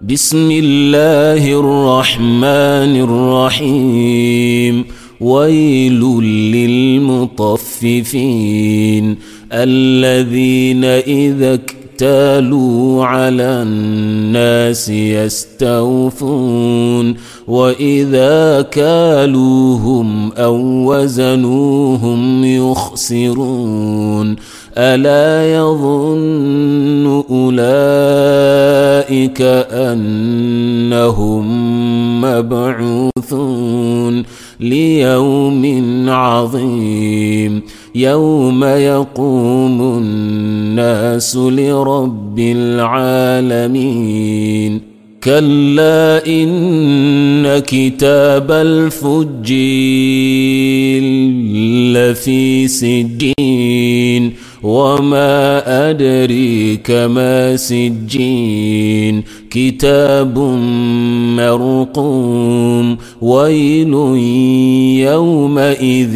بسم الله الرحمن الرحيم. ويل للمطففين الذين إذا اكتالوا على الناس يستوفون وإذا كالوهم أو وزنوهم يخسرون. ألا يظن أولئك أنهم مبعوثون ليوم عظيم يوم يقوم الناس لرب العالمين. كلا إن كتاب الفجيل لفي سجين وما أدريك ما سجين كتاب مرقوم. ويل يومئذ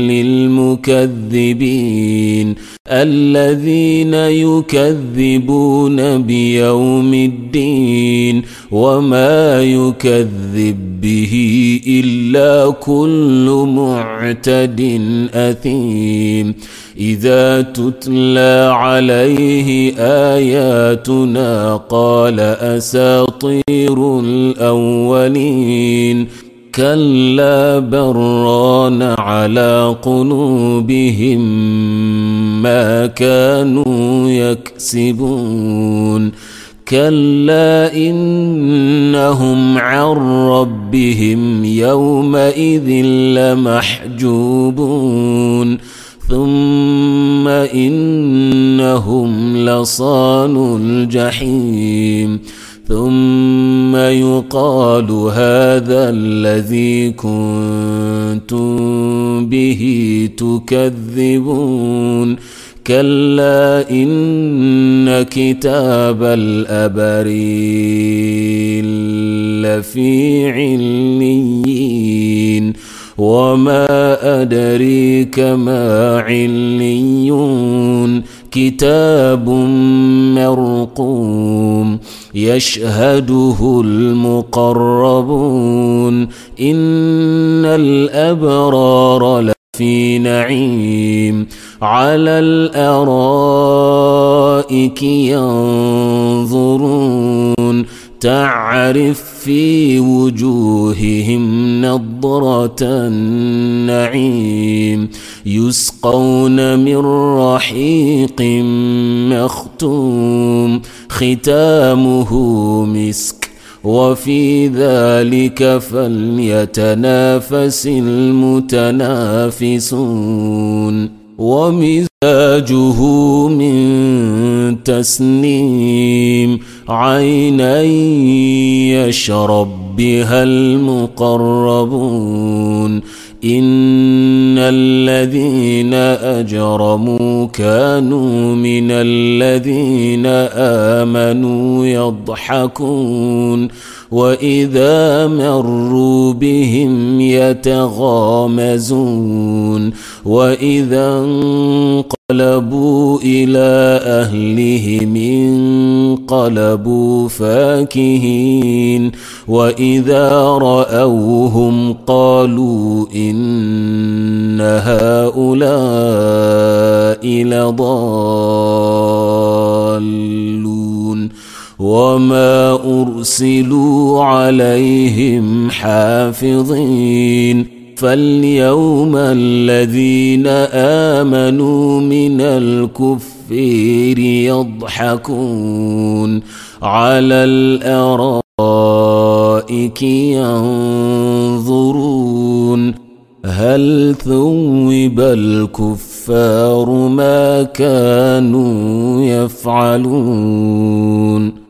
للمكذبين الذين يكذبون بيوم الدين وما يكذب به إلا كل معتد أثيم. إذا تتلى عليه آياتنا قال أساطير الأولين. كلا بران على قلوبهم ما كانوا يكسبون. كلا إنهم عن ربهم يومئذ لمحجوبون. ثم إنهم لصالو الجحيم. ثم يقال هذا الذي كنتم به تكذبون. كلا إن كتاب الأبرير لفي عليين وما أدريك ما عليون كتاب مرقوم يشهده المقربون. إن الأبرار لفي نعيم على الأرائك ينظرون تعرف في وجوههم نضرة النعيم يسقون من رحيق مختوم ختامه مسك وفي ذلك فليتنافس المتنافسون. ومزاجه من تسنيم عينا يشرب بها المقربون. إن الذين أجرموا كانوا من الذين آمنوا يضحكون وإذا مروا بهم يتغامزون. وإذا انقلبوا إلى أهلهم انقلبوا فاكهين. وإذا رأوهم قالوا إن هؤلاء لضالون وما أرسلوا عليهم حافظين. فاليوم الذين آمنوا من الكفار يضحكون على الأرائك ينظرون هل ثوب الكفار ما كانوا يفعلون.